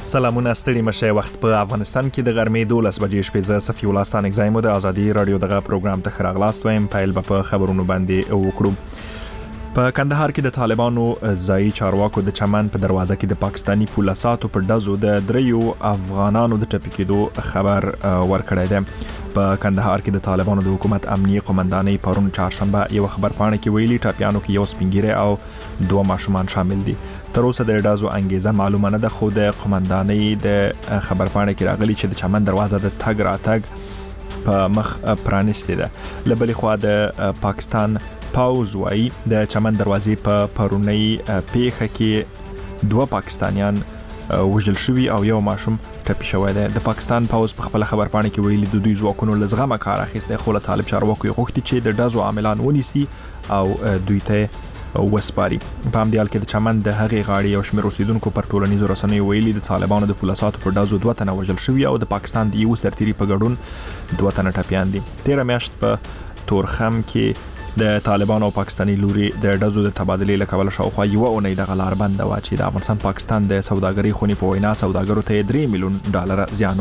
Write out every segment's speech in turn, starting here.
سلامونه ستړي مشه وخت په افغانستان کې د غرمې 12 بجې شپې ز صفي الله ستان اگزایمو د ازادي رادیو دغه پروګرام ته خراغلاست وایم پایل په خبرونو باندې وکړو. په کندهار کې د طالبانو ځای چارواکو د چمن په دروازه کې د پاکستانی پولیساتو پر دزو د دریو افغانانو د ټپي کېدو خبر ورکړی دی. په کندهار کې د طالبانو د حکومت امنیه قومندانۍ پرون چهارشنبه یو خبر پاڼه کې ویلي ټاپیانو کې یو سپینګیری او 2 ماشومان شامل دي. تر اوسه د دازو انګیزه معلومه نه ده، خو د قومندانۍ د خبر پاڼه کې راغلي چې د چمن دروازه د تګ راتګ په مخ پرانیستې ده. لبلې خوا د پاکستان پاوز وايي د چمن دروازې په پرونی پیښه کې 2 پاکستانیان وژل شوي او یو ماشوم ټپي شوی دی. د پاکستان پاوز په خپل خبر پاڼه کې ویلي د دوی ځواکونو لزغمه کار اخیسته، خو له طالب چارواکو غوښتي چې د دازو عاملان ونیسي او دوی ته وسپاري. په همدې حال کې د چمن د هغې غاړې یو شمېر اوسیدونکو پر ټولنیزو رسنیو ویلي د طالبانو د پولیساتو پر دازو 2 تنه وژل شوي او د پاکستان د یو سرتیري په ګډون 2 تنه ټپیان دي. 13 میاشت په تورخم کې د طالبانو او پاکستاني لوري د دزو د تبادلې لکول شاوخوا یو اونۍ د غلار بند وا چې د افغانستان پاکستان د سوداګرۍ خونی په وینا سوداګرو ته 3 میلیون ډالر زیان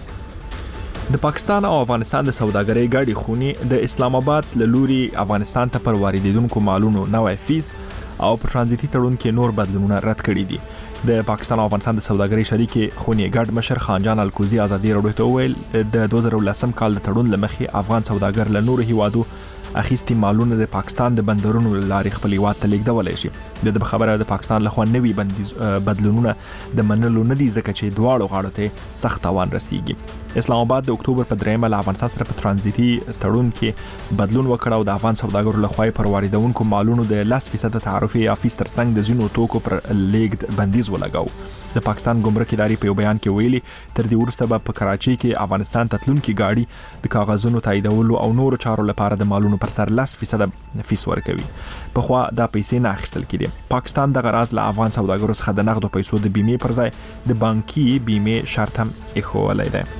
واړو. د پاکستان او افغانستان د سوداګرۍ ګاډي خونی د اسلام آباد له لوري افغانستان ته پر واردیدونکو مالونو نوې فیس او پر ترانزیتي تړون کې نور بدلونونه رد کړي دي. د پاکستان او افغانستان د سوداګرۍ شریک خونی ګډ مشر خانجان الکوزی ازادي رادیو ته ویل د 2010 کال د تړون لمخې افغان سوداګر له نور هیوادو اخیستي مالونه د پاکستان د بندرونو لارې خپل هیواد ته لیږدولی شي. د خبره د پاکستان لخوا نوي بدلونونه د منلو نه دي ځکه چې دواړو غاړو ته سخت تاوان رسیږي. اسلام آباد د اکتوبر په 3 له افغانستان سره په ترانزیتي تړون کې بدلون وکړ او د افغان سوداګرو لخوا پر واردونکو مالونو د 10% تعرفه یا فیس ترڅنګ د زینو توکو پر لیږد بندیز ولګاو. د پاکستان ګمرک ادارې په یو بیان کې ویلي تر دې وروسته به په کراچۍ کې افغانستان تتلونکي ګاډي د کاغذونو تاییدولو او نورو چارو لپاره د مالونو پر سر 10% فیس ورکوي. په خوا دا پیسې نه اخیستل کېدي. پاکستان د غراض له افغان سوداګرو څخه د نغدو پیسو د بیمې پر ځای د بانکي بیمې شرط هم ایښودلی دی.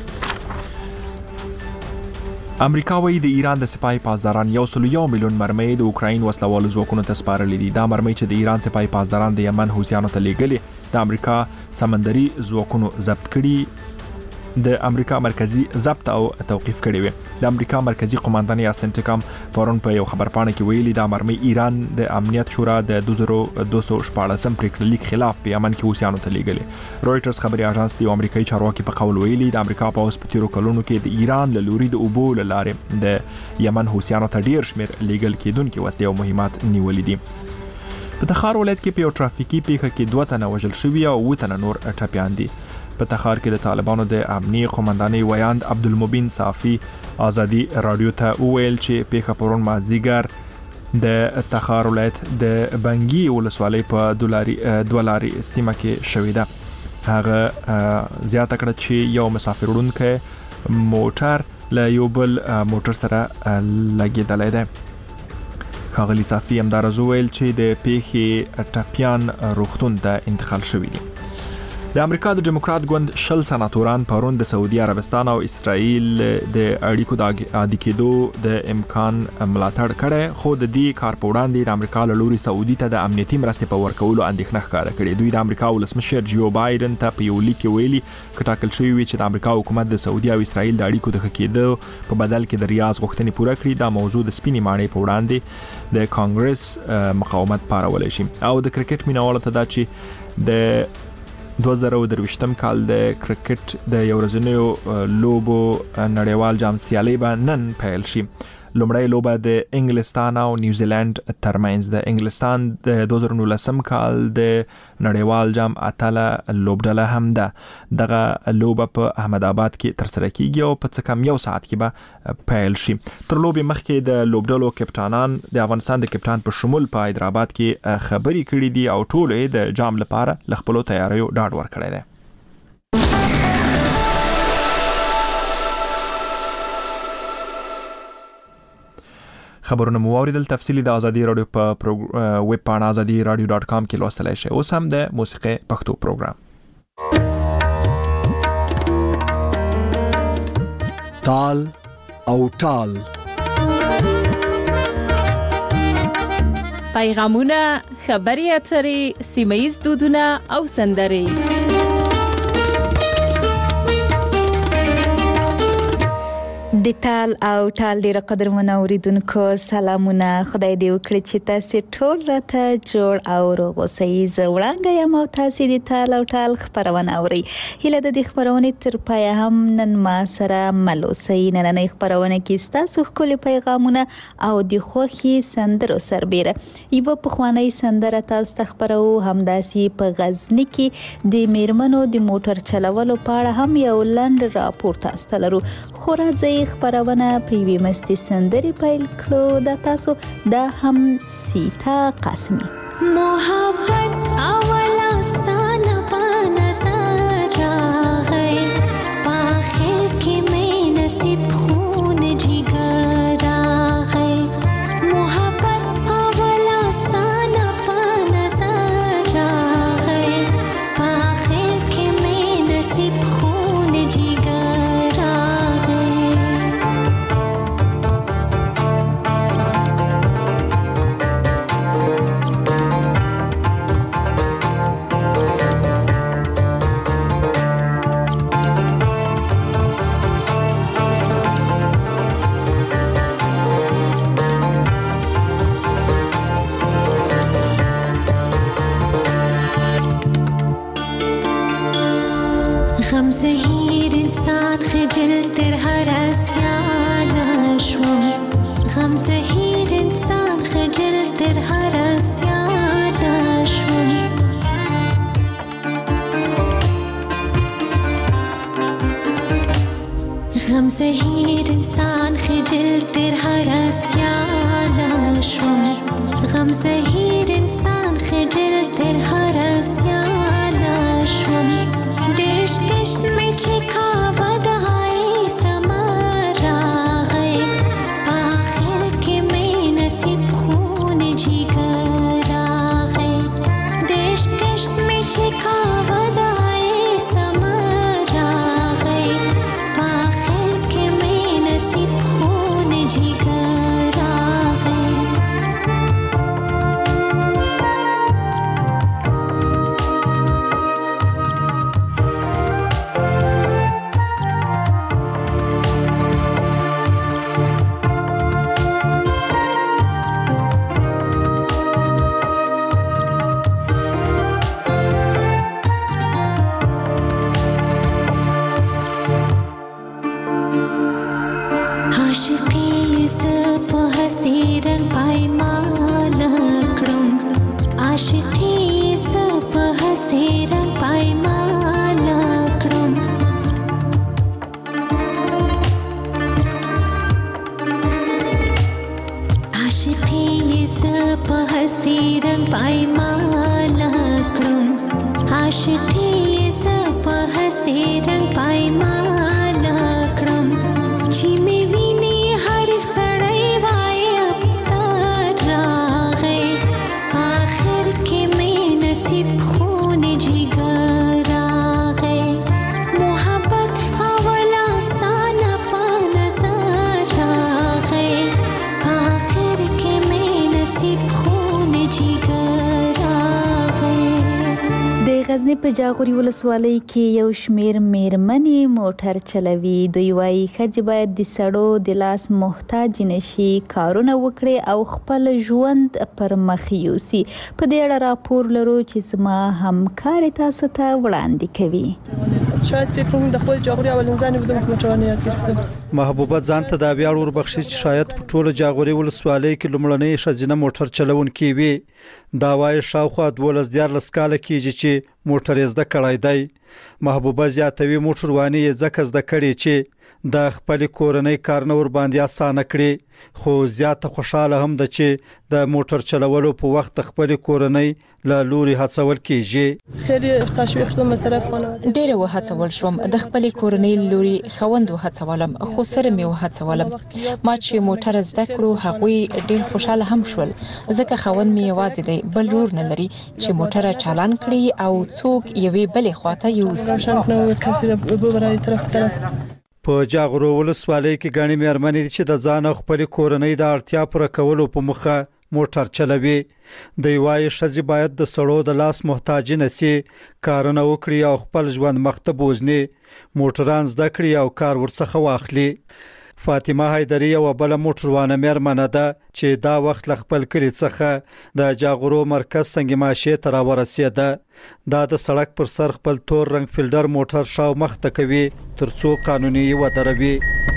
امریکا وايي د ایران د سپای پاسداران 1 میلیون مرمۍ د اوکراین وسلوالو ځواکونو ته سپارلې دي. دا مرمۍ چې د ایران سپای پاسداران د یمن حوثیانو ته لیږلي د امریکا سمندري ځواکونو ضبط کړي، د امریکا مرکزی ضبط او توقيف کړي وي. د امریکا مرکزی قومندان یا سنټکام پرون په یو خبر پاڼه کې ویلي د مرمۍ ایران د امنیت شورا د 2214 پریکړه لیک خلاف په یمن کې حوثیانو ته لیږلي. رويټرز خبري اژانس د امریکایي چارواکي په قول ویلي د امریکا په اوس په تیرو کلونو کې د ایران له لوري د اوبو لارې د یمن حوثیانو ته ډیر شمیر لیږل کېدونکي وسلې او مهمات نیولې دي. په تخار ولایت کې په یو ټرافیکي پیښه کې 2 تنه وژل شوي او 7 تنه نور ټپیان دي. په تخار کې د طالبانو د امنیه قومندانۍ ویاند عبدالمبین صافي ازادي رادیو ته ویل چې پیښه پرون مازیګر د تخار ولایت د بنګي ولسوالۍ په دولاري سیمه کې شوې ده. هغه زیاته کړه چې یو مسافر وړونکی موټر له یو بل موټر سره لګېدلی دی. ښاغلي صافي همدارز ویل چې د پیښې ټپیان روغتون ته انتقال شوي دي. د امریکا د ډیموکرات ګوند 10 سناتوران پرون د سعودي عربستان او اسرائیل د اړیکو د عادي کېدو د امکان ملاتړ کړي، خو د دې کار په وړاندې د امریکا له لوري سعودي ته د امنیتي مرستې په ورکولو اندېښنه ښکاره کړې. دوی د امریکا ولسمشر جو بایدن ته په یو لیک کې ویلي کټاکل شوی وي چې د امریکا حکومت د سعودي او اسرائیل د اړیکو د ښه کېدو په بدل کې د ریاض غوښتنې پوره کړي. دا موضوع د سپینې ماڼۍ په وړاندې د کانګرس مقاومت پارولای شي. او د کرکټ مینوالو ته دا چې د 2023 کال د کرکټ د یو ورځنیو لوبو نړیوال جام سیالي به نن پیل شي. لومړی لوبه د انګلستان او نیوزیلند ترمنځ د انګلستان د 2019 کال د نړیوال جام اتله لوبډله هم ده. دغه لوبه په احمد آباد کې ترسره کیږي او په څه کم یو ساعت کې به پیل شي. تر لوبې مخکې د لوبډلو کپټانان د افغانستان د کپټان په شمول په حیدرآباد کې خبري کړې دي او ټول د جام لپاره ل خپل تیاریو ډاډ ورکړی دی. خبرونه مو اوریدل. تفصیلی د ازادي رادیو په ویب پاڼه azadiradio.com کې لوستلای شئ. اوس هم د موسیقي پښتو پروګرام تال او ټال پیغامونه، خبري اترې، سیمه‌ییز دودونه او سندرې د تال او ټال ډیر قدرمن اوریدونکو سلامونه. خدای دې وکړي چې تاسو ټول راته جوړ او روغ اوسئ. زوړانګه یم او تاسو د تال او ټال خبرونه اورئ. هیله د دې خبرونه تر پای هم نن ما سره ملوسئ. نننۍ خبرونه کې تاسو خپل پیغامونه او د خوخي سندرو سربېره یو په خوانی سندره تاسو ته خبرو. همداسي په غزنی کې د میرمنو د موټر چلولو په اړه هم یو لنډ راپور تاسو ته لرو. خو راځي خبرونه پریوی مستی سندری پیل کړو. د تاسو د هم سیتا قاسمی محبت اولا سانا پانا سارا غی پاخر کی میں نصیب خون جگر آغی. محبت اولا سانا پانا سارا غی پاخر کی میں نصیب خون جگر آغی. غم زهیر انسان خجل تر هر اسیان شوم. غم زهیر انسان خجل تر هر اسیان شوم. غم زهیر انسان خجل تر هر اسیان شوم. غم زهیر انسان خجل تر هر اسیان شوم. देश कष्ट में छिखावा दहाई समर आगए आखिर के में नसीब खून जिगर आगए. देश कष्ट में छिखावा दहाई समर आगए आखिर के में नसीब खून जिगर आगए. आशिकी स په حسیر پایمان کړم. عاشقی س په حسیر پایمان کړم. عاشقی س په حسیر پایمان کړم. عاشقی س په حسیر پایمان کړم. چې می ویني هر سړی وای اب تر راغی آخر کې می نصیب خون جگر آغی. محبت اولا سانا پا نظر آغی آخر کې می نصیب خون جگر آغی. د غزنی په جاغوري ولسوالۍ کې یو شمیر میرمنې موټر چلوي. دوی وايي ښځې باید د سړو د لاس محتاج نشي، کارونه وکړي او خپل ژوند پر مخ یوسي. په دې اړه راپور لرو چې زما همکار تاسو ته وړاندې کوي. شاید فکر کنم د خود جاغوری اولین زنی بودم که موټرانه یاد گرفتم. محبوبه ځان ته دا ویاړ وربخښي چې شاید په ټوله جاغوري ولسوالۍ کې لومړنۍ ښځینه موټر چلونکې وي. دا وایي شاوخوا 12 کاله کېږي چې موټر زده کړی دی. محبوبه زیاتوي موټرواني یې ځکه زده کړې چې د خپل کورنۍ کارونه ور باندې اسانه کړي. خو زیاته خوشاله هم ده چې د موټر چلولو په وخت خپل کورنۍ له لوري هڅول کېږي. خیلی تشویق شدم از طرف خانواده. ډېر وهڅول شوم د خپل کورنۍ لوري خوند وهڅولم، خو سره مې وهڅولم. ما چې موټر زده کړو هغوی ډېر خوشاله هم شول ځکه خوند مې یوازې دی، بل لور نه لري چې موټر چالان کړي او څوک یوې بلې خواته یوسي. روشن کنه کسی رو ببره طرف. په جاغوري ولسوالۍ کې ګڼې مېرمنې چې د ځان او خپل کورنۍ د اړتیا پوره کولو په موخه موټر چلوي. دوی وايي ښځې باید د سړو د لاس محتاج نه سي، کارونه وکړي او خپل ژوند مخ ته بوځني. موټران زده کړي او کار ورڅخه واخلي. فاطمه حیدری یو بل موټروانه مېرمنه ده چې دا وخت ل خپل کلی څخه د جاغورو مرکز سنگ ماشه تر ورسېده. دا د سړک پر سر خپل تور رنگ فیلډر موټر شاو مخ ته کوي ترڅو قانوني ودروي.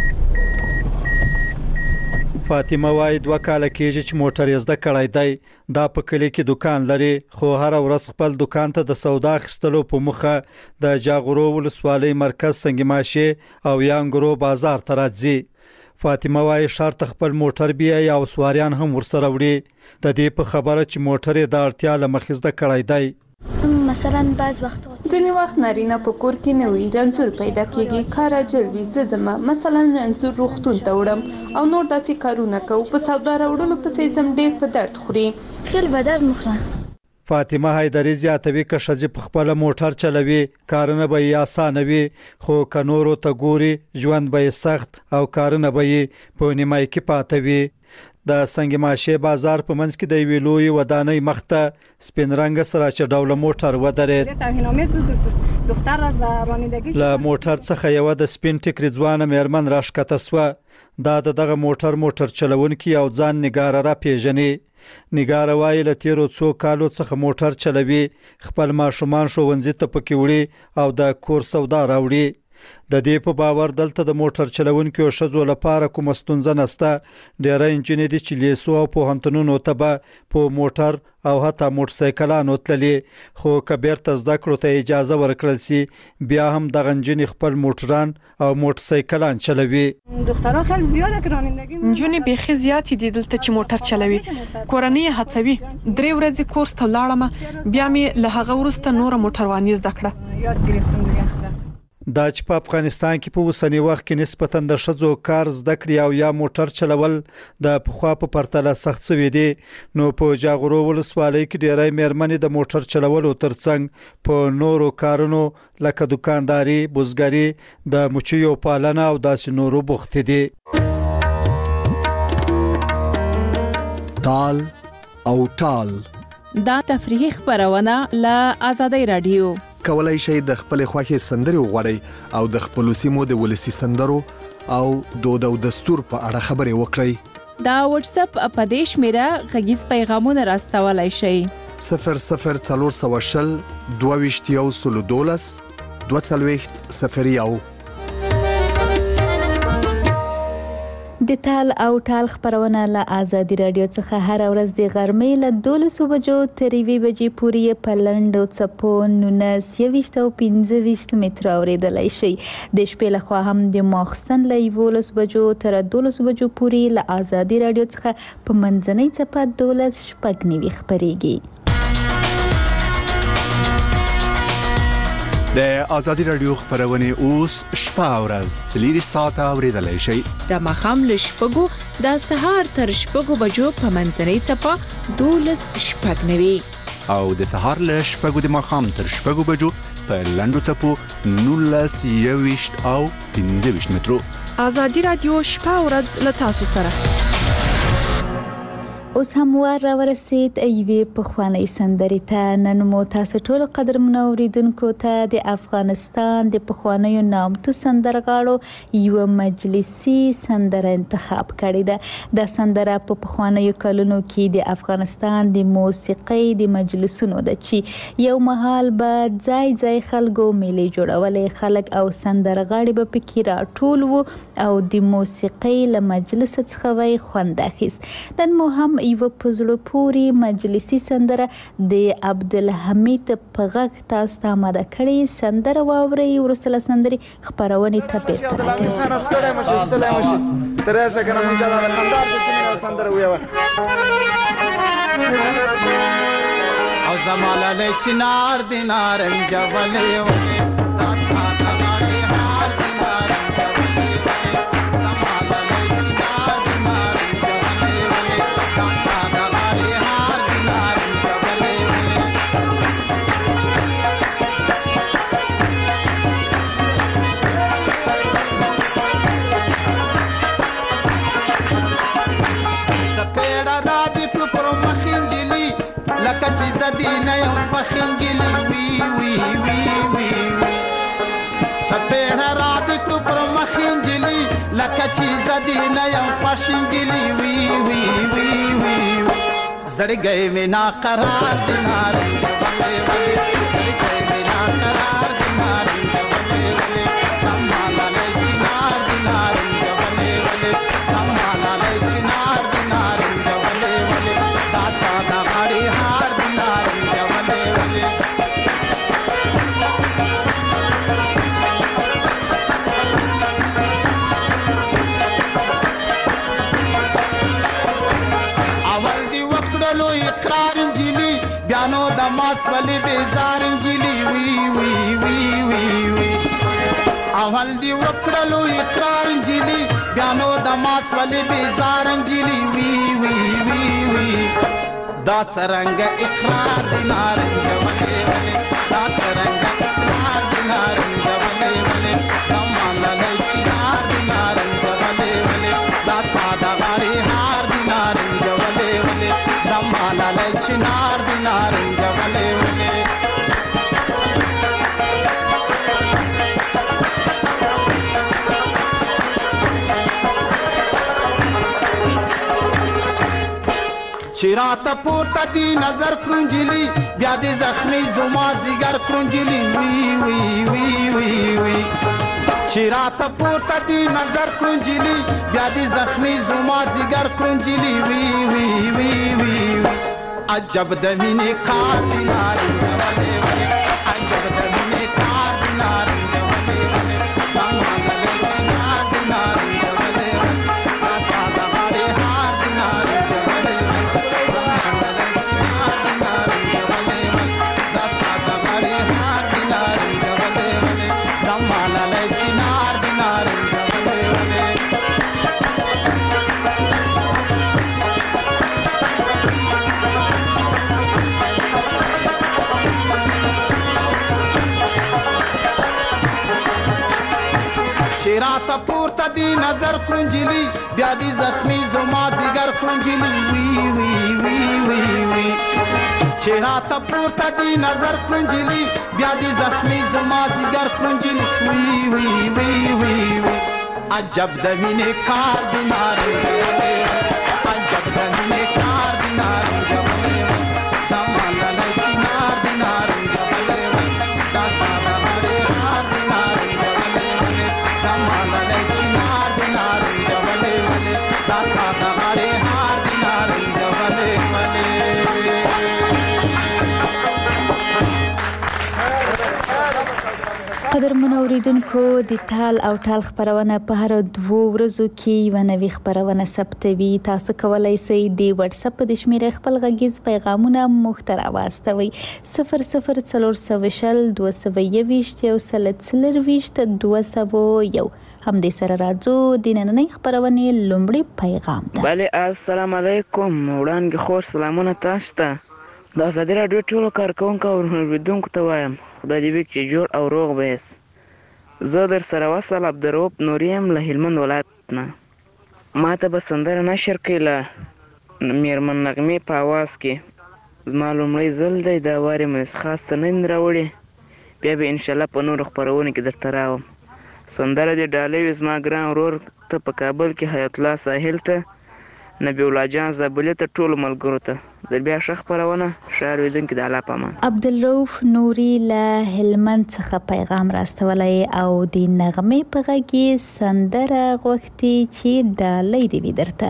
فاطمه وايي 2 کال کېږي چې موټر یې زده کړی دی. دا په کلی کې دکان لري خو هر ورځ خپل دکان ته د سودا خستلو په مخه د جاغورو ولسوالۍ مرکز سنگ ماشه او یانګرو بازار ته راځي. فاطمه وايي شرط خپل موټر بیا او سواریان هم ورسره وړي. د دې په خبره چې موټر یې د اړتیا له مخې زده کړی دی. مثلا بعض وخت ځینې وخت نارینه په کور کې نه وي، رنځور پیدا کېږي، کار عاجل وي، زه ځم مثلا رنځور روغتون ته وړم او نور داسې کارونه کوو، په سودا راوړلو پسې ځم، ډېر په درد خوري. خیل به درد مخوره. فاطمه حیدری زیاتوي که ښځې په خپل موټر چلوي کارونه به یې اسانه وي، خو که نورو ته ګوري ژوند به یې سخت او کارونه به یې په نیمای کې پاته وي. د سنگ ماشه بازار په منځ کې د یوې لوی ودانۍ مخته سپین رنګ سره چې ډول موټر ودرېد. له موټر څخه یو د سپین ټیکري ځوانه مېرمن راښکته سوه. دا دغه موټر چلونکي او ځان نګاره را پیژني. نګاره وايي له تیرو څو کالو څخه موټر چلوي، خپل ماشومان ښوونځي ته پکې وړي او د کور سودا راوړي. د دې په باور دلته د موټر چلونکو ښځو لپاره کوم ستونزه نشته. ډېری نجونې دي چې لیسو او پوهنتونونو ته به په موټر او حتی موټرسایکلانو تللي، خو که بیرته زده کړو ته اجازه ورکړل سي بیا هم دغه نجونې خپل موټران او موټرسایکلان چلوي. دخترها خیلی زیاده که رانندگی نجونې بیخي زیاتې دي دلته چې موټر چلوي. کورنۍ یې هڅوي. 3 ورځې کورس ته ولاړم، بیا مې له هغه وروسته نوره موټرواني زده کړه. یاد گرفتم دیگه. دا چې په افغانستان کې په اوسنی وخت کې نسبتاً د ښځو کار زده کړې او یا موټر چلول د پخوا په پرتله سخت شوي دي، نو په جاغورو ولسوالۍ کې ډېری مېرمنې د موټر چلولو ترڅنګ په نورو کارونو لکه دکانداري، بزګري، د مچیو پالنه او داسې نورو بوختې دي. تال او ټال دا تفریحي خبرونه له آزادۍ رادیو. کولای شئ د خپل خوښي سندري وغوړئ او د خپل سیمو د ولسی سندرو او دود او دستور په اړه خبرې وکړئ. دا واتس اپ اپدیش میرا غږیز پیغامونه راستولای شئ. 00420 22 22 د تال او ټال خبرونه له آزادي رادیو څخه هر ورځ د غرمې له 12 بجو تر 1 بجې پورې په لنډو څپو 19 او 15 متر اوریدلای شي. د شپې له خوا هم د ماخستن له 11 بجو تر 12 بجو پورې له آزادي رادیو څخه په منځنۍ څپه 12 شپږ خبريږي. د آزادي رادیو خبرونه اوس شپه او ورځ 4 ساعته اوریدلای شي. د مخام له شپږو د سهار تر شپږو بجو په منځنۍ څپه 12 شپږ او د سهار له شپږو د مخام تر شپږو بجو په لنډو څپو 19 او 15 مترو. آزادي رادیو شپه او ورځ له تاسو سره. اوس هم وار ورسید ایوې په خوانې سندري ته. نن مو تاسو ټول قدرمن اوریدونکو ته د افغانستان د پخوانیو نامتو سندرغاړو یو مجلسي سندره انتخاب کړې ده. د سندره په پخوانیو کلونو کې د افغانستان د موسیقۍ د مجلسونو ده چې یو مهال به ځای خلکو میلې جوړولې، خلک او سندرغاړي به پکې راټول وو او د موسیقۍ له مجلس څخه وای خوند اخیست. نن مو هم یو پزړو پوری مجلسي سندره د عبدالحمید په غږ تاسو ته آماده کړي. سندره واوري ورسله سندري خبرونه ته بیرته راځي. ترشه کنه مونږ دا خندار د سینې سندره ویو او زماله له چنار دینار انجولې ولې تاسو ته غاړي هار دینار کچې زدینه یم فخنجلی وی وی وی وی وی سپېړه را د کړو پر مخنجلی لکه چې زدي نه یم خوښ نجلۍ وي وي وي وي زړګی مې ناقرار دی نارنج ولې ولې زړګی مې ناقرار دی نارنج ولې ولې سمالالی چنار دی نارنج ولې ولې سمالالی چنار دی نارنج ولې ولې دا ستا د غاړې هار دی نارنج ولې ولې اقرار انجلی بیانو د ماس ولی بیزار انجلی وی وی وی وی وی اول دی وکړلو اقرار انجلی بیانو د ماس ولی بیزار انجلی وی وی وی وی دا سرنګ اقرار دی نارنج ولی ولی دا سرنګ اقرار دی نارنج ولی ولی زمان للی چنار دی نارنج ولی ولی دا ستا د غاړې هار دی نارنج ولی ولی زمالالی چنار دی نارنج ولی ولی چې راته پورته دی نظر کړو نجلۍ بیا دې زخمي زما ځیګر کړو نجلۍ وی وی وی وی وی چې راته پورته دی نظر کړو نجلۍ بیا دې زخمي زما ځیګر کړو نجلۍ وی وی وی وی وی عجب د مینې کار دی نارنج ولې ولې عجب د مینې کار دی نارنج ولې ولې سمالالی چنار دی نارنج ولې ولې دا ستا د غاړې هار دی نارنج ولې ولې سمالالی چنار دی نارنج ولې ولې دا ستا د غاړې هار دی نارنج ولې ولې سمالالی چنار دی نارنج ولې ولې چې راته پورته دی نظر کړو نجلۍ بیا دې زخمي زما ځیګر کړو نجلۍ وی وی وی وی وی چې راته پورته دی نظر کړو نجلۍ بیا دې زخمي زما ځیګر کړو نجلۍ وی وی وی وی وی عجب د مینې کار دی نارنج ولې عجب د مینې کار دی نارنج ولې زمالالی چنار دی نارنج ولې دا ستا د غاړې هار دی نارنج ولې ولې زمالالی چنار دی نارنج ولې ولې دا ستا د غاړې هار دی نارنج ولې ولې قدرمنو اوریدونکو د تال او ټال خبرونه په هر 2 ورځو کې یو نوې خبرونه ثبتوي. تاسو کولای شئ د واتس اپ د شمیره خپل غږیز پیغامونه محتوا واستوي 0040 222 یو سلسله 201 هم د سره راځو د نننۍ خبرونه لومړی پیغام ده. بله السلام علیکم وړاندې خور سلامونه تاسو ته. د ازادي راډیو ټولو کارکونکو او اوریدونکو ته وایم خدای دې وکړي چې جوړ او روغ به یاست. زه در سره وصل عبدالرؤف نوري یم له هلمند ولایت نه. ما ته به سندره نشر کړي له میرمن نغمې په اواز کې. زما لومړی ځل دی دا وار یې مې خاص څه نه دي راوړي، بیا به انشاءالله په نورو خپرونو کې درته راوړم. سندره دې ډالۍ وي زما ګران ورور ته په کابل کې حیات الله ساحل ته نبی الله جان زابلې ته ټولو ملګرو ته د بیا ښه خپرونه ښه اورېدونکي د الله په امان. عبدالرؤف نوري له هلمند څخه پیغام راستولی او د نغمې په غږ کې سندره غوښتي چې ډالۍ دې وي درته.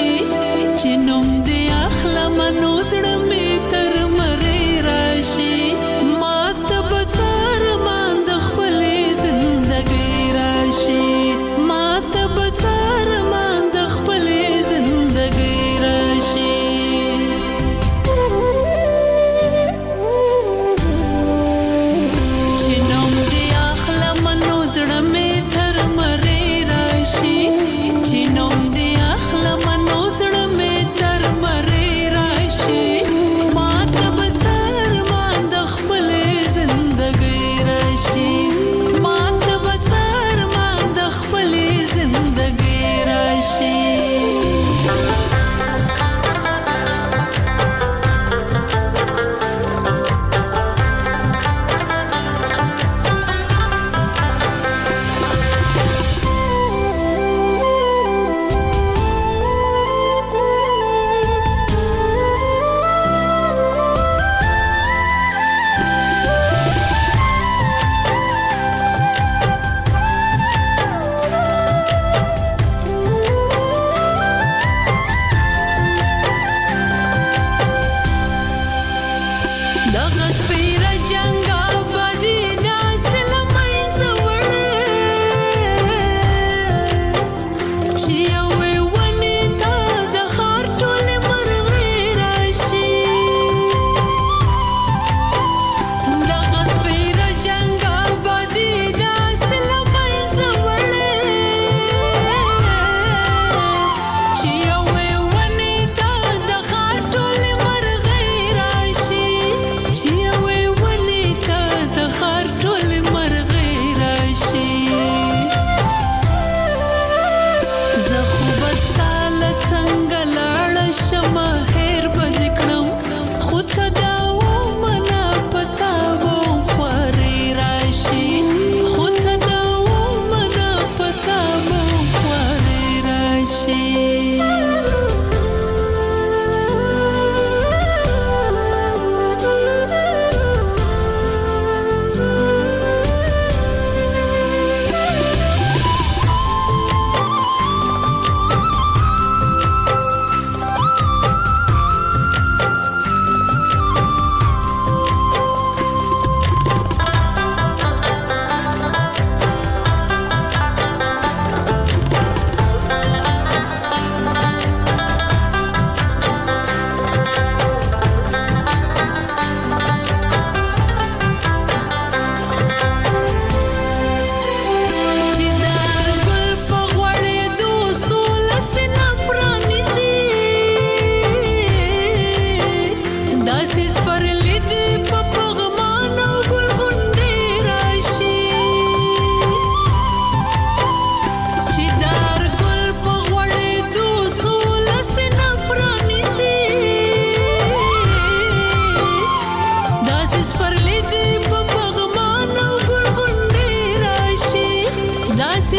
چې نوم دې اخلم نو زړه مې تر مرۍ راشي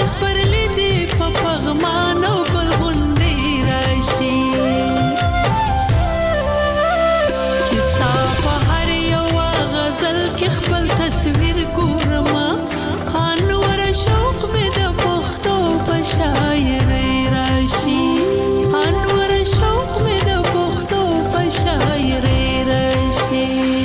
سپرلی دی په پغمان او ګل غونډۍ راشي چې ستا په هر یو غزل کې خپل تصویر ګورم انور شوق مې د پښتو په شاعرۍ راشي انور شوق مې د پښتو په شاعرۍ راشي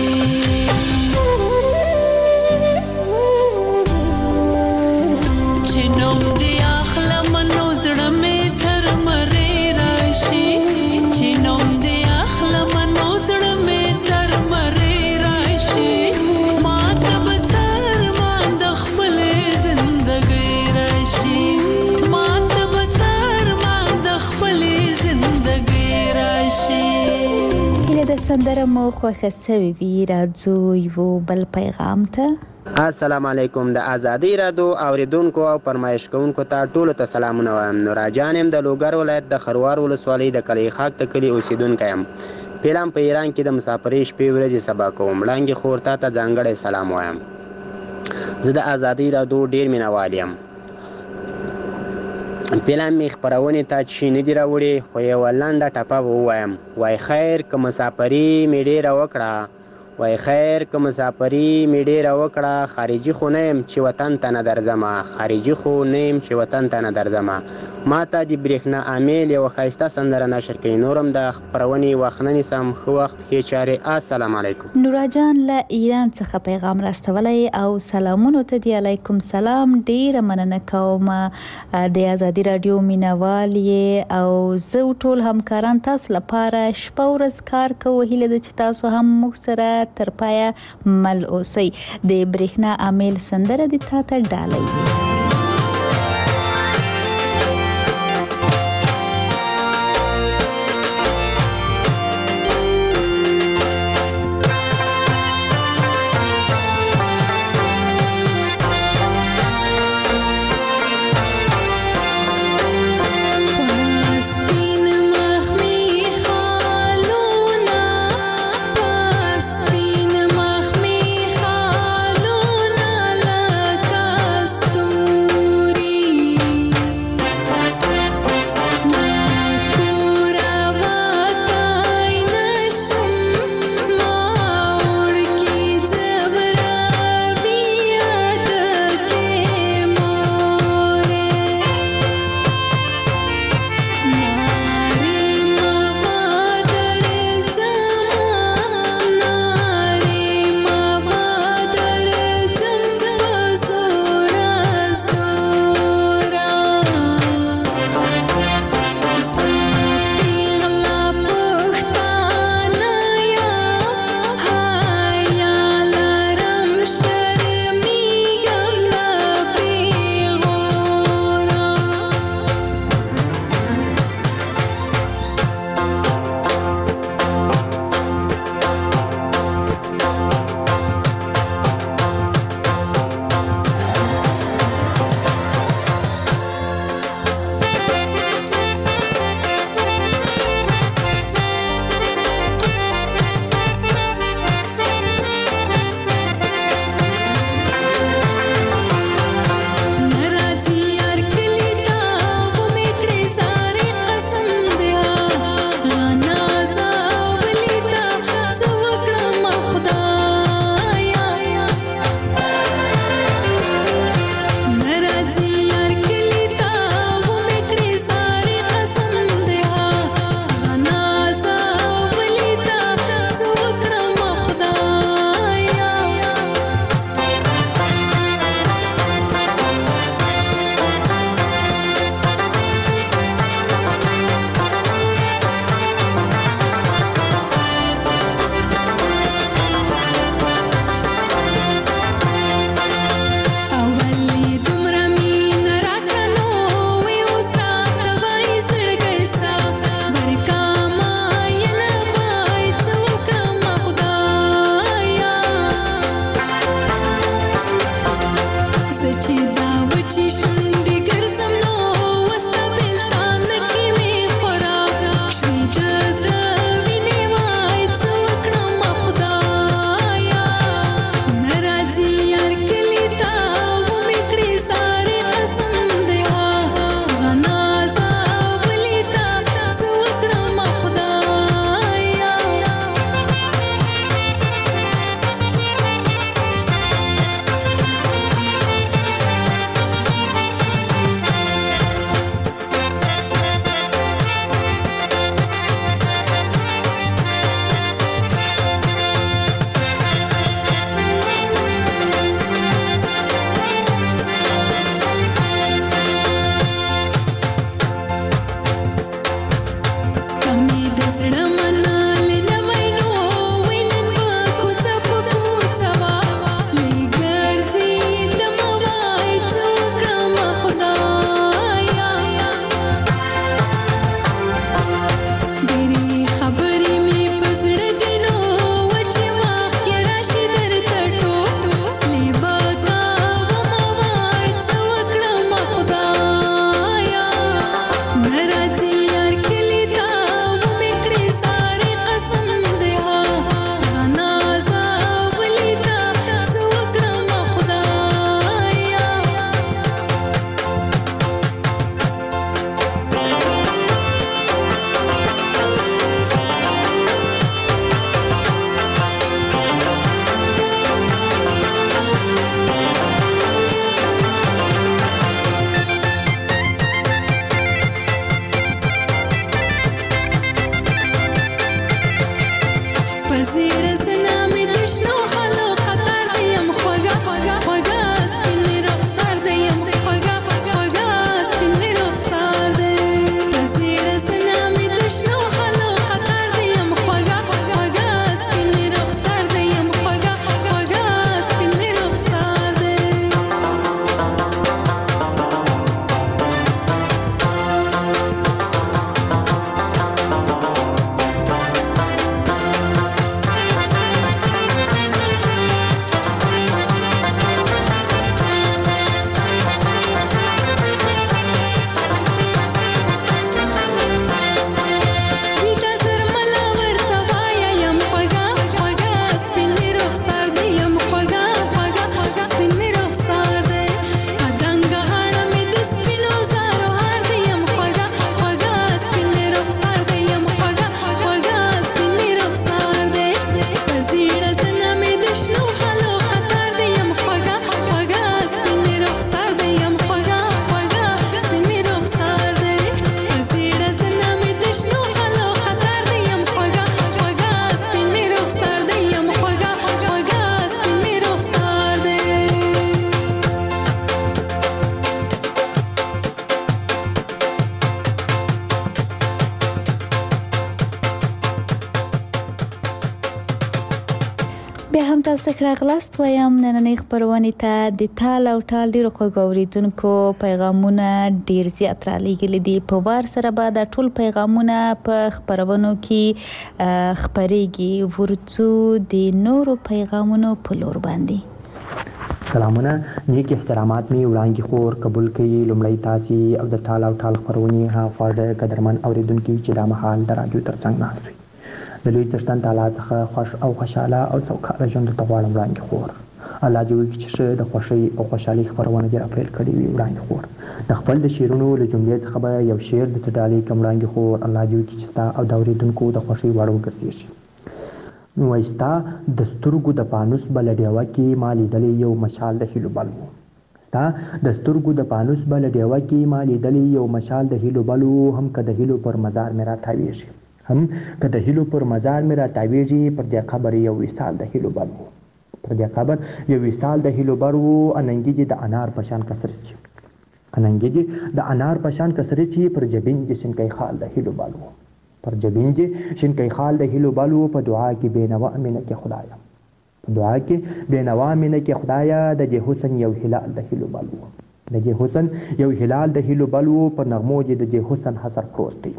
چې نوم دې اخلم نو زړه مې تر مرۍ راشي چې نوم دې اخلم نو زړه مې تر مرۍ راشي ما ته به څرمان د خپلې زندګۍ راشي ما ته به څرمان د خپلې زندګۍ راشي. هیله د سندره مو خوښه سوې وي راځو یو بل پیغام ته. السلام علیکم. د ازادي رادیو اوریدونکو او فرمایش کوونکو ته ټولو ته سلامونه وایم. نوراجان یم د لوګر ولایت د خروار ولسوالۍ د کلی خاک ته کلی اوسیدونکی یم. پیلم په ایران کې د مسافرۍ شپې ورځې سبا کوم. وړانګې خور ته ځانګړی سلام وایم. زه د ازادي رادیو ډیر مینوال یم. پیلم مې خپرونې ته چې نه دي راوړې خو یوه لنډه ټپه به ووایم. وای خیر که مسافري مې ډېره وکړه وای خیر که مسافري مې ډېره وکړه خارجي خو نه یم چې وطن ته نه درځمه خارجي خو نه یم چې وطن ته نه درځمه. ما ته د برېښنا امیل یوه ښایسته سندره نشر کوي. نورم د خپرونې وخت نه نیسم. ښه وخت ښې چارې. السلام علیکم. نوراجان له ایران څخه پیغام راستولی او سلامونو ته دی. علیکم سلام. ډیره مننه کوم د ازادي رادیو مینوال یې او زه ټول همکاران تاسو لپاره شپه ورځ کار کوو. هیله ده چې تاسو هم موږ سره تر پایه مل اوسئ. د برېښنا امیل سندره دې تا ته ډالۍ. بیا هم تاسو ته راغلاست وایم نننۍ خپرونې ته د تال او ټال ډیرو خوږو اورېدونکو پیغامونه ډیر زیات رالیږلي دي. په وار سره به دا ټول پیغامونه په خپرونو کې خپریږي. ورڅو د نورو پیغامونو په لور باندې. سلامونه، نیک احترامات می وړاندې خور قبول کړي. لومړی تاسې او د تال او ټال خپرونې ها خواږه قدرمن اوریدونکي چې دا مهال د رادیو ترڅنګ ناست وي. د لوی څښتن تعالی څخه خوښ او خوشاله او سوکاله ژوند ته غواړم وړاندې خور. الله دې وکړي چې ښه د خوښۍ او خوشحالۍ خپرونه دې راپیل کړې وي وړاندې خور. د خپل د شعرونو له جملې څخه به یو شعر درته ډالۍ کړم وړاندې خور. الله دې وکړي چې ستا او د اورېدونکو د خوښۍ وړ وګرځېږي. نو وایي ستا د سترګو د پانوس به له ډیوه کې ما لیدلی یو مشال د هیلو بل و. ستا د سترګو د پانوس به له ډیوه کې ما لیدلی یو مشال د هیلو بل و. هم که د هیلو پر مزار مې راتاویږي، هم که د هیلو پر مزار مې راتاویږي، پر دې قبر یو وصال د هیلو بل و. پر دې قبر یو وصال د هیلو بر و. اننګي دې د انار په شان کسر شي، اننګي دې د انار په شان کسر شي، پر جبین دې شینکۍ خال د هیلو بل و. پر جبین دې شینکۍ خال د هیلو بل و. په دعا کې بېنوا مینه کې خدایا، په دعا کې بېنوا مینه کې خدایا، د دې حسن یو هلال د هیلو بل و. د دې حسن یو هلال د هیلو بل و. پر نغمو دې د دې حسن حسر پروت دی،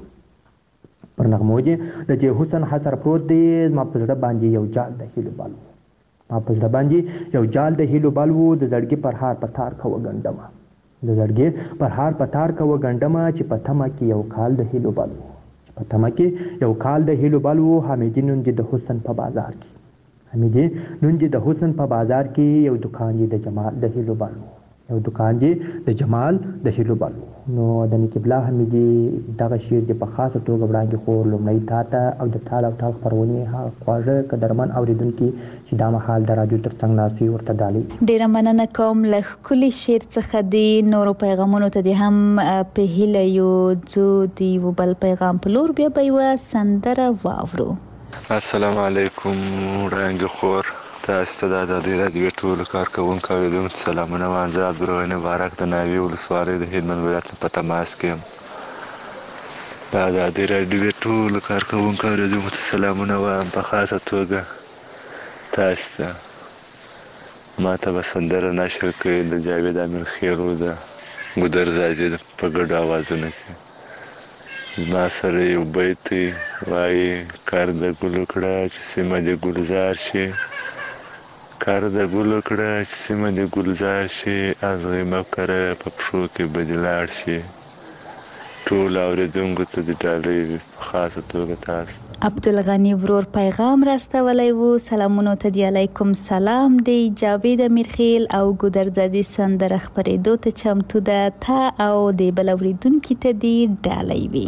پر نغمو دې د دې حسن حسر پروت دی. زما په زړه باندې یو جال د هیلو بل و، ما په زړه باندې یو جال د هیلو بل و. د زړګي پر هار په تار کوه ګنډمه، د زړګي پر هار په تار کوه ګنډمه، چې په تمه کې یو کال د هیلو بل و. په تمه کې یو کال د هیلو بل و. حمیدي نن دې د حسن په بازار کې، حمیدي نن دې د حسن په بازار کې، یو دکان دې د جمال د هیلو بل و، یو دکان دې د جمال د هیلو بل و. نو د نقیبلا حمیدي دغه شعر دې په خاصه توګه وړاندې خور لومړی تا ته او د تال او ټال خپرونې ها خواږه قدرمن اوریدونکي چې دا مهال د رادیو ترڅنګ ناست وي ورته ډالۍ. ډیره مننه کوم له ښکلي شعر څخه د نورو پیغامونو ته دې هم په هیله یو ځو د یو بل پیغام په لور بیا به یوه سندره واورو. السلام علیکم وړاندې خور، تاسو ته د ازادۍ راډیو ټولو کارکوونکو اوریدونکو ته سلامونه وایم. زه عبدالرحمن مبارک د ناوې ولسوالۍ د هلمند ولایت په تماس کې یم. د ازادۍ راډیو ټولو کارکوونکو اوریدونکو ته سلامونه وایم. په خاصه توګه تاسو ته ما ته به سندره نشر کړي د جاوید امیر خیرو د ګودر زازي په ګډو اوازونو کې. زما سره یو بیت وایي: کار د ګلو کړه چې سیمه دې ګلزار شي، کار د ګلو کړه چې سیمه دې ګلزار شي، ازغې مه کره په پښو کې به دې لاړ شي. ټولو اورېدونکو ته د ډالۍ په خاصه توګه تاسو عبدالغني ورور پیغام راستولی و. سلامونو ته دی علیکم سلام دی. جاوید امیرخیل او ګودرزادي سندره خپرېدو ته چمتو ده. تا او د بل اورېدونکي ته دی ډالۍ وي.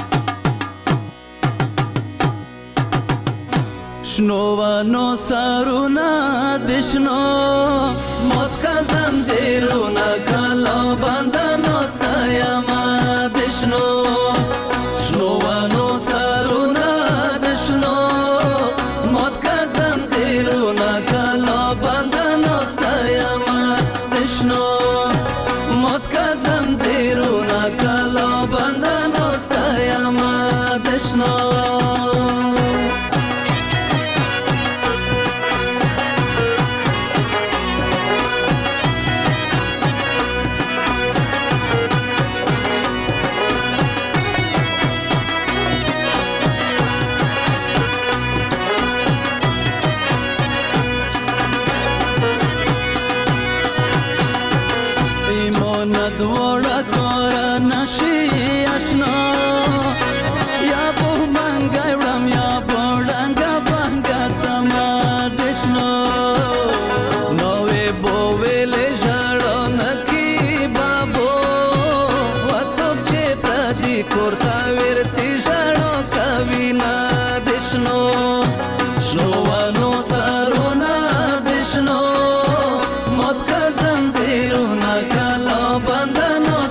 شنو ونو سرونه د شنو موت کا زنجیرونه کلا بنده ناسته یمه د شنو شنو ونو سرونه د شنو موت کا زنجیرونه کلا بنده ناسته یمه د شنو موت کا زنجیرونه کلا بنده ناسته یمه د شنو. Banda no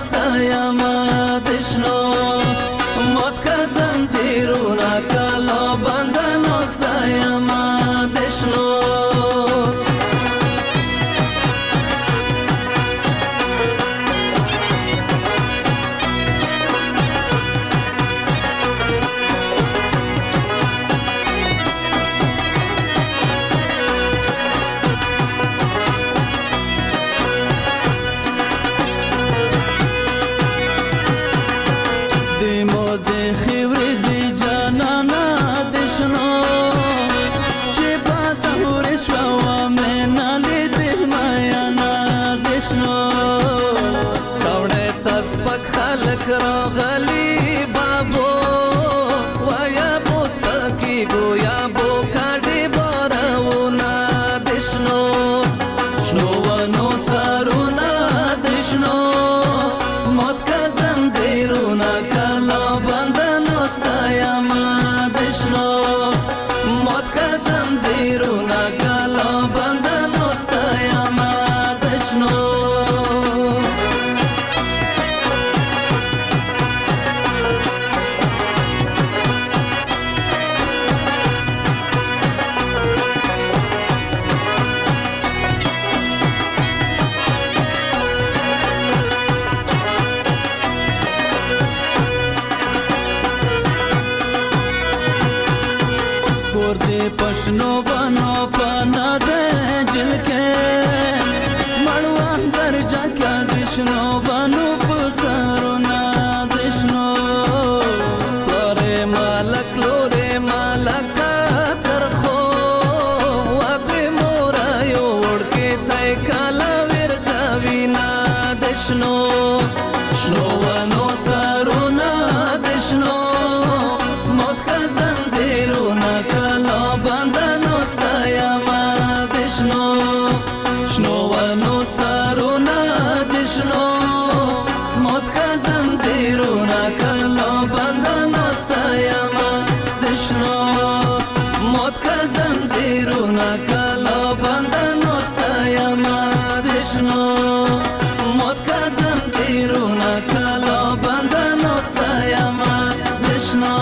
شنو بانو پسرونه دشنو پلاره مالک لوره مالکا ترخو واقع مورا یو وړکې تای کالا ورکا وینا دشنو شنو ونو سرونه دشنو موت کا زنجیرونه کالا بندنو ستایما دشنو شنو ونو سرونه دشنو موت کا زنجیرونه کالا بندنو ستایما دشنو موت کا زنجیرونه کالا بندنو ستایما دشنو موت کا زنجیرونه کالا بندنو ستایما دشنو.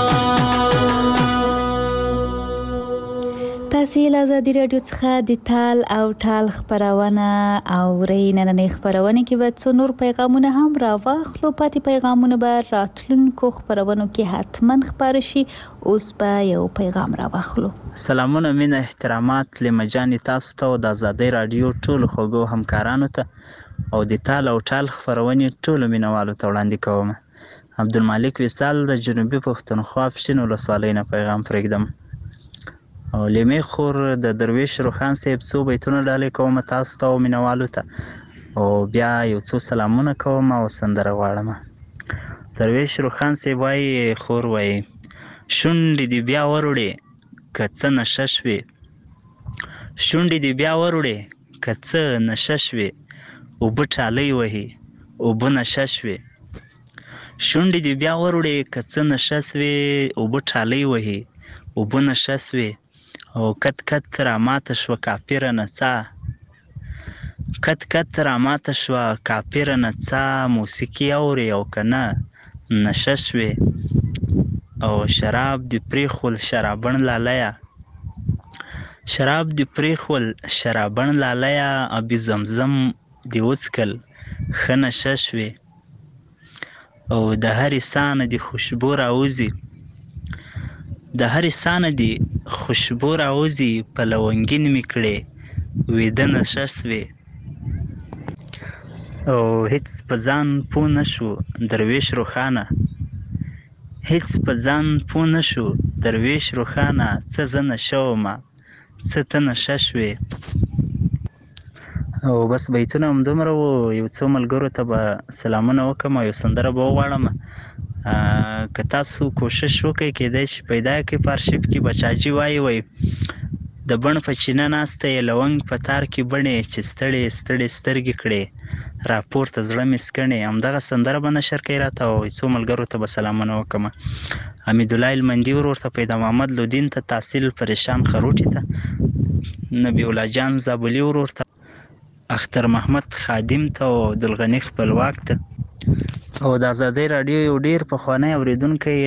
تاسو له ازادي رادیو څخه د تال او ټال خبرونه اورئ. نننۍ خبرونه کې به څو نور پیغامونه هم راواخلو. پاتې پیغامونه به راتلونکو خبرونو کې حتما خبر شي. اوس به یو پیغام راواخلو. سلامونه، مینه، احترامات لمجانې تاسو ته او د ازادي رادیو ټولو خوږو همکارانو ته او د تال او ټال خبرونې ټولو مینوالو ته وړاندې کوم. عبدالمالک وصال د جنوبي پښتونخوا پښین ولسوالۍ نه پیغام پرېږدم. او لیمې خور د درویش روخان صاحب څو بیتونه ډالۍ کوم تاسو ته او مینوالو ته، او بیا یو څو سلامونه کوم او سندره غواړم. درویش روخان صاحب وایي، خور وایي شونډې دې بیا وروړې که څه نشه شوې، شونډې دې بیا وروړې که څه نشه شوې، اوبه ټالۍ وهي اوبه نشه شوې، شونډې دې بیا وروړې که څه نشه شوې، اوبه ټالۍ وهي اوبه نشه شوې، او کت کت راماته شوه کافره نڅا، کت کت راماته شوه کافره نڅا، موسیقي اورې او که نه نشه شوې، او شراب دې پرېښول شرابن لالیه، شراب دې پرېښول شرابن لالیه، ابي زمزم دې وڅکل ښه نشه شوې، او د هرې ساه نه دې خوشبو راوځي، د هرې ساه نه دې خوشبو راوځي، په لونګین مې کړې ویده نشه شوې، او هیڅ په ځان پوه نه شو درویش روښانه، هیڅ په ځان پوه نه شو درویش روښانه، څه زه نشه ومه څه ته نشه شوې. او بس بیتونه همدومره وو. یو څو ملګرو ته به سلامونه وکړم او یو سندره به وغواړم. که تاسو کوشش وکړئ کېدای شي پیدا کړئ په ارشیف کې. بچاجي وایي د بڼ په چینه ناسته یې لونګ په تار کې بڼې، چې ستړې ستړې سترګې کړې راپورته زړه مې سکڼې. همدغه سندره به نشر کوي راته، او څو ملګرو ته به سلامونه وکړم. حمیدالله المندي ورور ته، پیدا محمد لودین ته، تحصیل پریشان خروټي ته، نبی الله جان زابلي ورور ته، اختر محمد خادم ته، او عبدالغني خپلواک ته، او د ازادۍ راډیو یو ډیر پخوانی اوریدونکی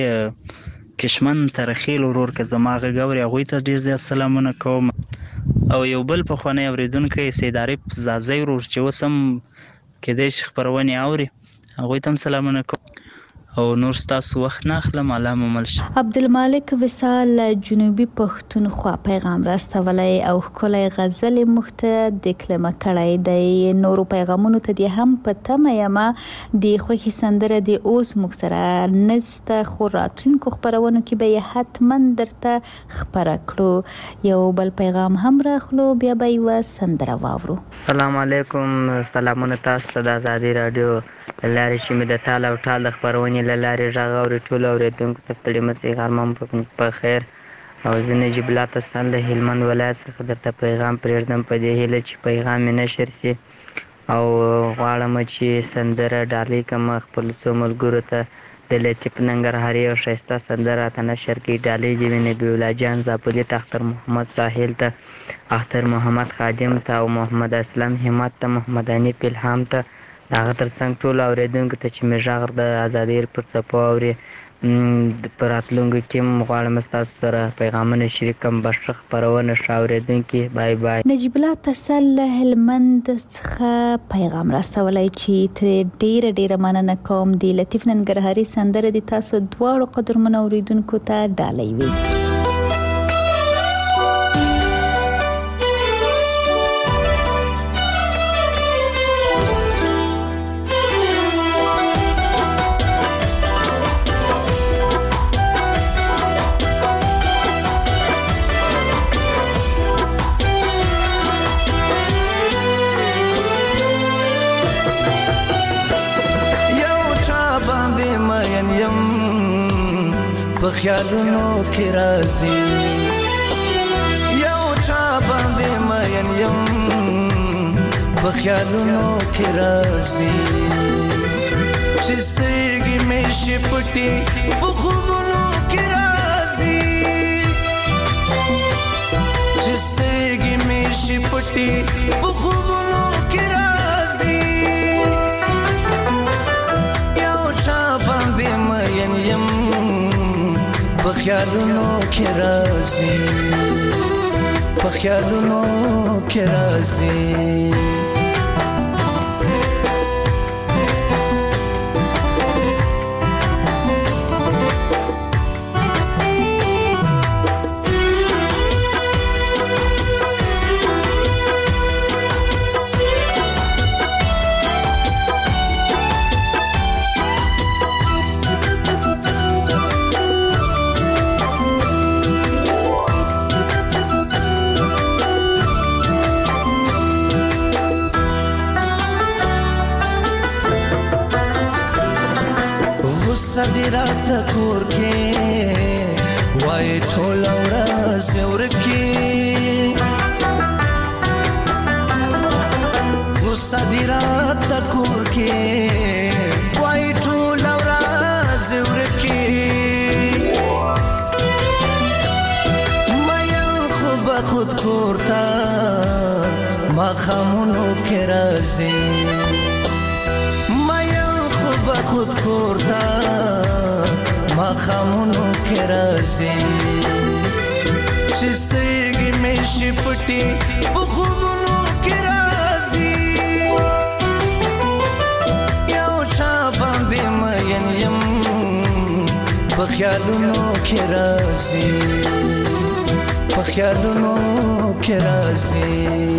کشمن ترخیل ورور که زما غږ اوري، هغوی ته ډیر زیات سلامونه کوم. او یو بل پخوانی اوریدونکی سید عارف زازی ورور چې اوس هم کېدای شي خپرونې اوري، هغوی ته هم سلامونه کوم. او نور ستاسو وخت نه اخلم. الله مو مل شه. عبدالمالک وصال جنوبي پښتونخوا پیغام راستولی او ښکلی غزل موږ ته دکلمه کړی دی. نورو پیغامونو ته دې هم په تمه یمه. د خوښې سندره د اوس موږ سره نسته، خو راتلونکو خپرونو کې به یې حتما درته خپره کړو. یو بل پیغام هم راخلو، بیا به یوه سندره واورو. السلام علیکم. سلامونه تاسو ته د ازادي راډیو لارې چې مې د تال او ټال د خپرونې له لارې غږ اوري. ټولو اورېدونکو ته ستړي مه شئ، غرمه مو په خیر. او زه نجیب الله تسل د هلمند ولایت څخه درته پیغام پرېږدم په دې هیله چې پیغام مې نشر شي، او غواړم چې سندره ډالۍ کړم خپلو څو ملګرو ته. د لطیف ننګرهاري او ښایسته سندره راته نشر کړي. ډالۍ دې وي نبي الله جان زابلي ته، اختر محمد ساحل ته، اختر محمد خادم ته، او محمد اسلم همت ته، محمد انیف الهام ته، د هغه تر څنګ ټولو اورېدونکو ته چې مې غږ د ازادۍ پر څپو اوري. په راتلونکو کې هم غواړم ستاسو سره پیغامونه شریک کړم. بښه خپرونه ښه اورېدونکي. بای بای. نجیب الله تسل له هلمند څخه پیغام راستولی چې ترې ډیره مننه کوم. د لطیف ننګرهاري سندره د تاسو دواړو قدرمنو اورېدونکو ته ډالۍ وي. په خیالونو کې راځي یو چا باندې مین یم په خیالونو کې راځي چې سترګې مې شي پټې په خوبونو کې راځي چې سترګې مې شي پټې په خوبونو کې راځي یو چا باندې مین یم په خیالونو کې راځي په خیالونو کې راځي صدرات کور کې وای ټول ورځ ورکی صدرات کور کې وای ټول ورځ ورکی مې خود کورتا ما خامونو کې راځي خود کورتا ما خامونو کې راځي چې سترګې مې شي پټې په خوبونو کې راځي یو چا باندې مین یم په خیالونو کې راځي په خیالونو کې راځي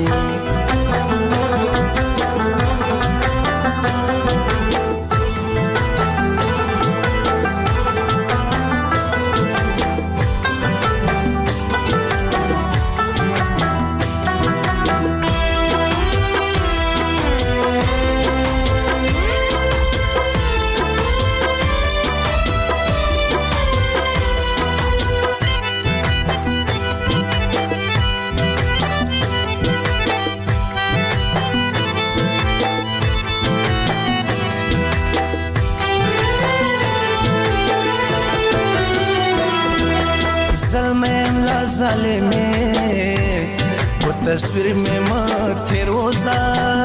ظالمه वो तस्वीर में माथे रोजा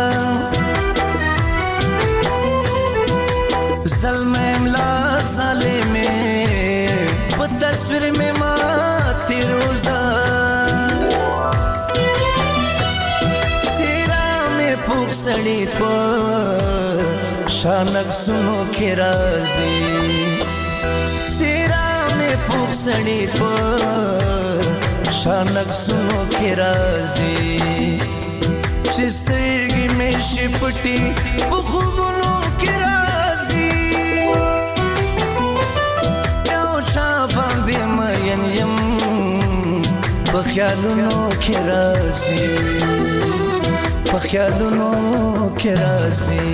ज़ल्मे मला ज़ालिमे वो तस्वीर में माथे रोजा तेरा में पुख सड़ी पर शानक सुनो के राज़ी तेरा में पुख सड़ी पर शानक सुनो के राज़ी چې سترګې مې شي پټې په خوبونو کې راځي یو چا باندې مین یم په خیالونو کې راځي په خیالونو کې راځي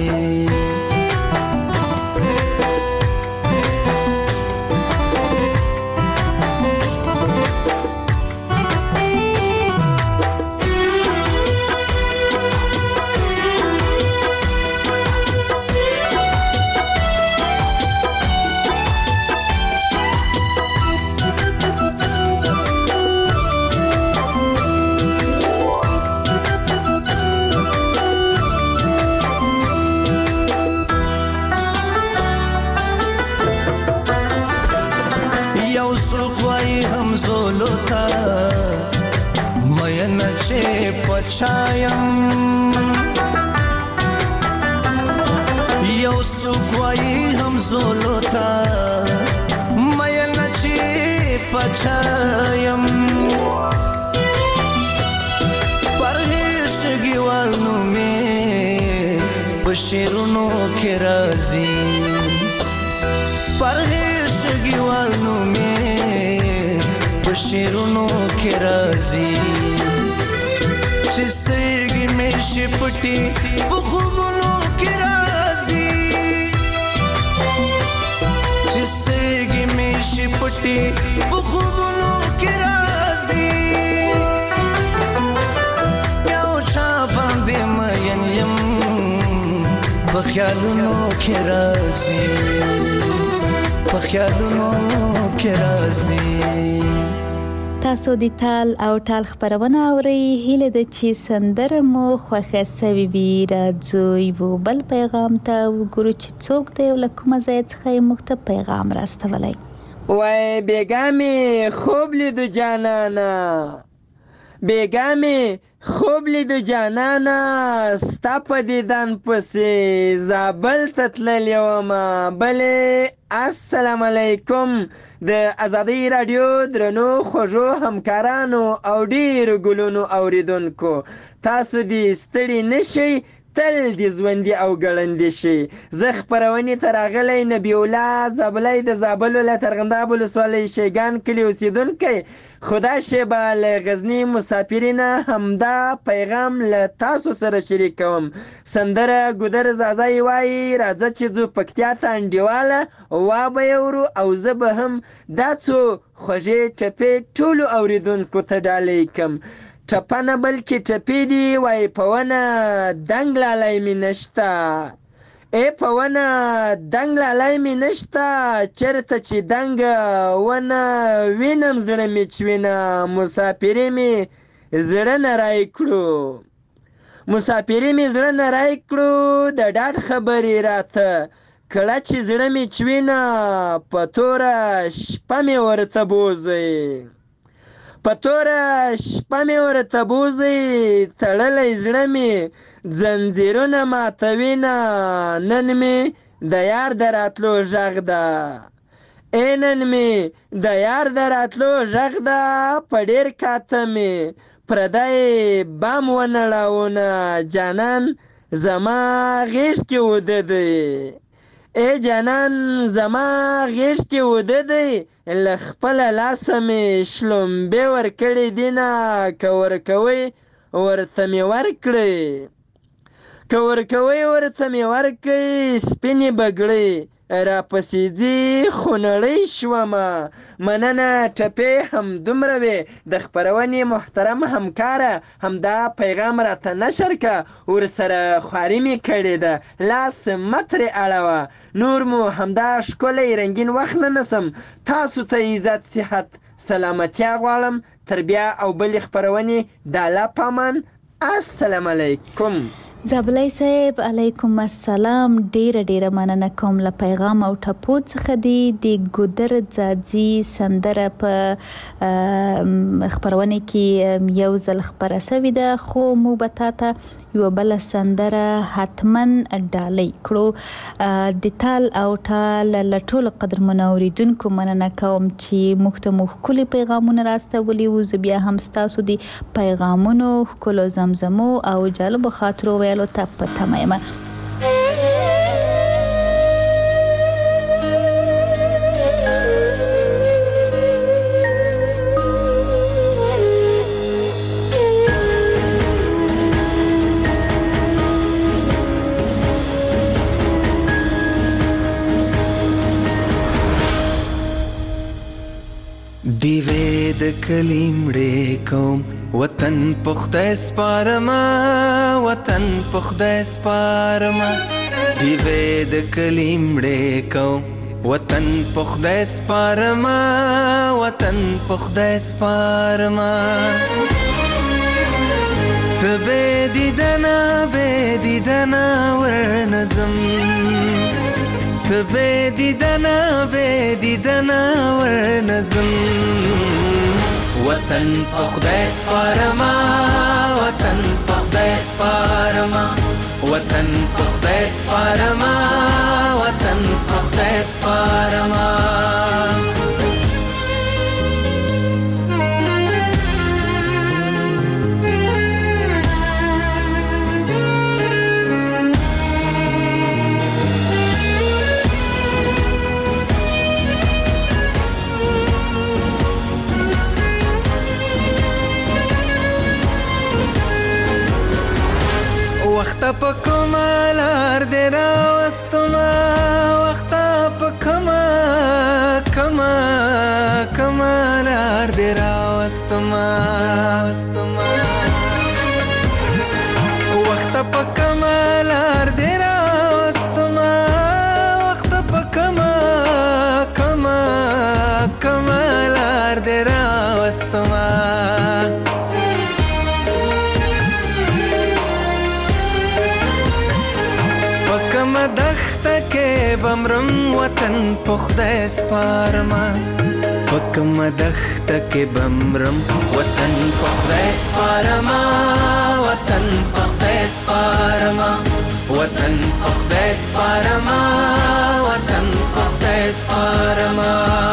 پچایم یو سوفوایی هم زولوتا مې نچې پچایم پرهیشګي والنو مې په شیرونو کې راځي پرهیشګي والنو مې په شیرونو کې راځي چې سترګې مې شي پټې په خوبونو کې راځي چې سترګې مې شي پټې خیالونو کې راځي په خیالونو کې راځي تاسو د تال او ټال خبرونه اورئ هیله ده چې سندره مو خوښه سوي وي راځو یو بل پیغام ته وګورو چې څوک دی او له کومه ځای څخه یې موږ ته پیغام راستولی وای بیګا مې خوب لیدو جانانه بیګا مې خوب لیدو جانانه ستا په دیدن پسې زابل ته تللی ومه بلې السلام علیکم د ازادۍ راډیو درنو خوږو همکارانو او ډیرو ګلونو اوریدونکو تاسو دې ستړي نشئ تل دې ژوندي او ګړندي شي زه خپرونې ته راغلی نبی الله زابلی د زابل ولایت ارغنداب ولسوالۍ شیګان کلي اوسېدونکی خدا شیبه له غزني مسافرینه همدا پیغام له تاسو سره شریک کوم سندره ګودر زازای وایي راځه چې ځو پکتیا ته انډیواله وا به یې ورو او زه به هم دا څو خوږې ټپې ټولو اوریدونکو ته ډالۍ کړم ټپه نه بلکې ټپې دي وایي په ونه دنګ لالی مې نشته په ونه دنګ لالی مې نشته چېرته چې دنګه ونه وینم زړه مې چوینه مسافري مې زړه نه رای کړو مسافري مې زړه نه رای کړو د ډاډ خبرې راته کله چې زړه مې چوینه په توره شپه مې ورته بوځئ په توره شپه مې ورته بوځئ تړلی زړه مې ځنځیرونه ماتوینه نن مې د یار د راتلو غږ ده نن مې د یار د راتلو غږ ده په ډېر کاته مې پردی بام ونړاونه جانان زما غېږ کې وده دی جانان زما غېږ کې وده دی له خپله لاسه مې شلومبې ورکړې دینه که ورکوئ ورته مې ورکړئ که ورکوئ ورته مې ورکړئ سپینې بګړۍ راپسې ځي خونړۍ شومه مننه ټپې همدومره وې د خپرونې محترم همکاره همدا پیغام راته نشر که ورسره خواري مې کړې ده لاس مه ترې اړوه نور مو همدا ښکلی رنګین وخت نه نسم تاسو ته عزت صحت سلامتیا غواړم تر بیا او بلې خپرونې د الله په امان السلام علیکم زابلی صاحب علیکم السلام ډیره مننه کوم له پیغام او ټپو څخه دی د ګودر ځاځي سندره په خبرونه کې یو ځل خبره سوي ده خو مو به تاته یو بل سندره حتما ډالۍ کړو د تال او ټال له ټولو قدرمنو اوریدونکو مننه کوم چې موږ ته ښکلي پیغامونه راستولي وو زه بیا هم ستاسو د پیغامونو ښکلو زمزمو او جالبو خاطرو ویلو ته په تمه یم دیوې د کلیمړې کوم وطن په خدای سپارما وطن په خدای سپارما دیوې د کلیمړې کوم وطن په خدای سپارما وطن په خدای سپارما سبه دیدنا ورنظم سبه دیدنا ورنظم وطن په خدای سپارما وطن په خدای سپارما وطن په خدای سپارما وطن په خدای سپارما وخت په کمالار دې راوستما وخت په کمالار دې راوستما وخت په کمالار دې راوستما کې بمرم وطن په خدای سپارما پکم دخت کې بمرم وطن په خدای سپارما وطن په خدای سپارما وطن په خدای سپارما وطن په خدای سپارما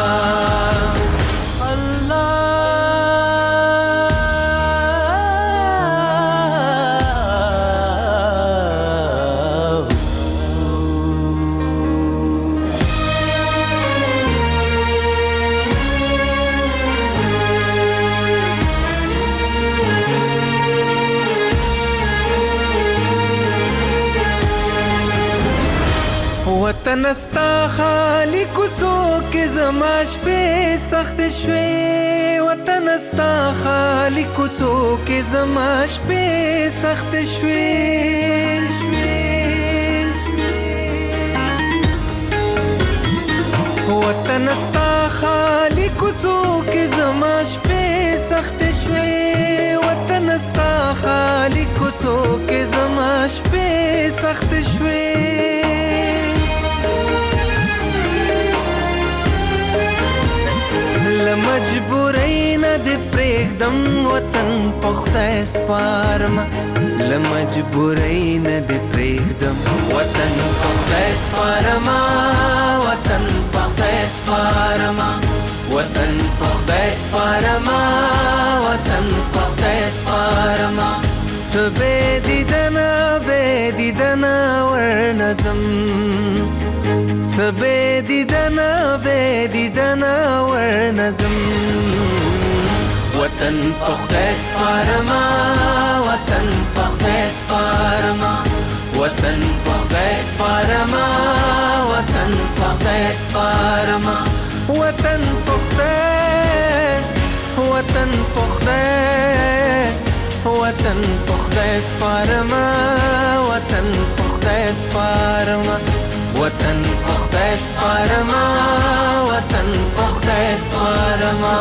وطن استا خالی کوڅو کې زما شپې سخت شوې وطن استا خالی کوڅو کې زما شپې سخت شوې وطن استا خالی کوڅو کې زما شپې سخت شوې وطن استا خالی کوڅو کې زما شپې سخت شوې لمجبورۍ نه دې پرېږدم وطن په خدای سپارما لمجبورۍ نه دې پرېږدم وطن په خدای سپارما وطن په خدای سپارما وطن په خدای سپارما وطن په خدای سپارما څه بې دیدنه ورنظم څه بې دیدنه ورنظم وطن په خدای سپارما وطن په خدای سپارما وطن په خدای سپارما وطن په خدای سپارما وطن په خدای وطن په خدای وطن په خدای سپارما وطن په خدای سپارما وطن په خدای سپارما وطن په خدای سپارما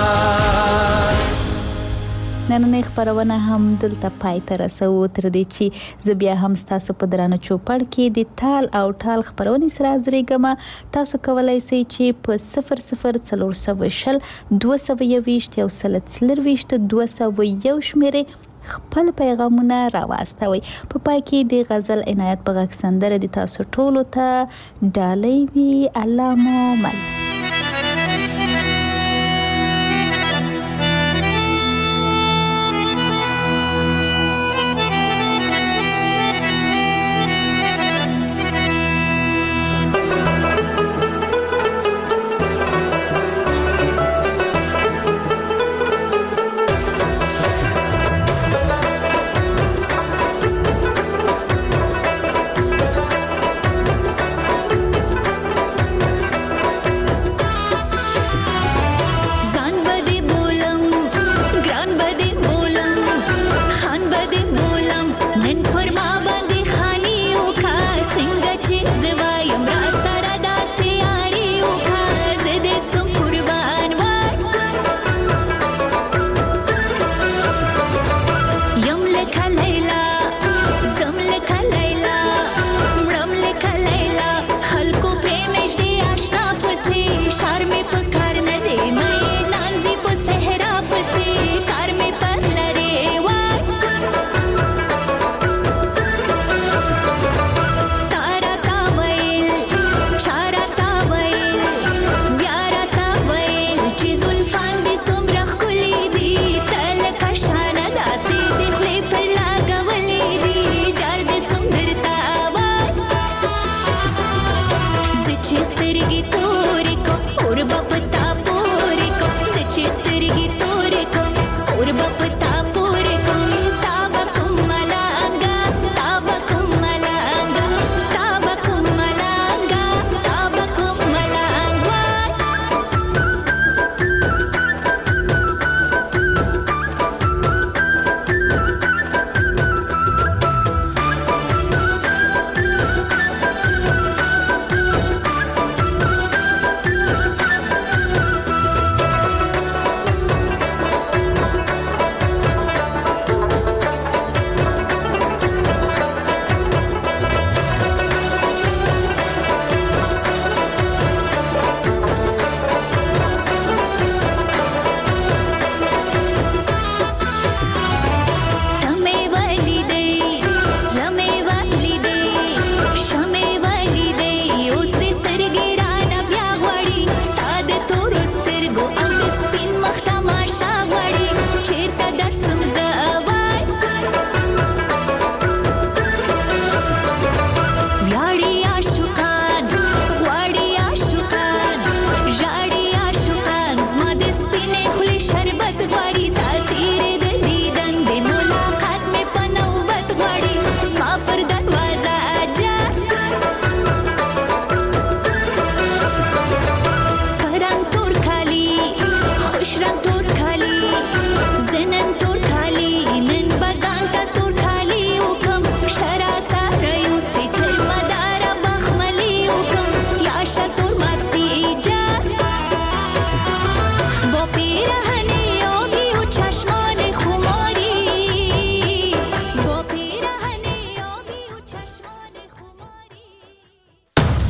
نننۍ خبرونه هم دلته پای ته رسو تر دې چې زه بیا هم ستاسو په درانه چوپړ کې د تال او ټال خبرونې سره حاضرېږم تاسو کولی شئ چې په 0040 221 201 شمیرې خپل پیغامونه راواستوي په پای کې د غزل عنایت په غږ سندره د تاسو ټولو ته ډالۍ وي الله مو مل سترګې